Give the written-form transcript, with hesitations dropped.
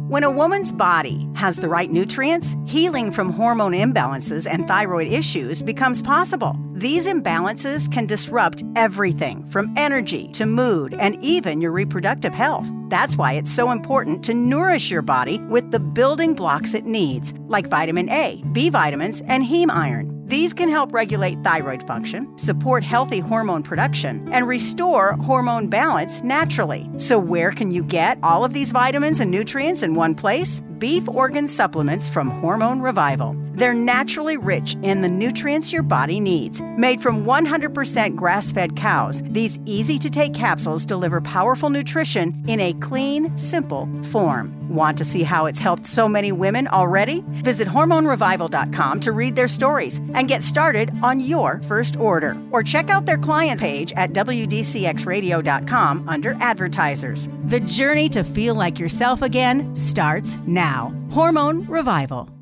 When a woman's body has the right nutrients, healing from hormone imbalances and thyroid issues becomes possible. These imbalances can disrupt everything from energy to mood and even your reproductive health. That's why it's so important to nourish your body with the building blocks it needs, like vitamin A, B vitamins, and heme iron. These can help regulate thyroid function, support healthy hormone production, and restore hormone balance naturally. So where can you get all of these vitamins and nutrients in one place? Beef organ supplements from Hormone Revival. They're naturally rich in the nutrients your body needs. Made from 100% grass-fed cows, these easy-to-take capsules deliver powerful nutrition in a clean, simple form. Want to see how it's helped so many women already? Visit HormoneRevival.com to read their stories and get started on your first order. Or check out their client page at WDCXradio.com under Advertisers. The journey to feel like yourself again starts now. Hormone Revival.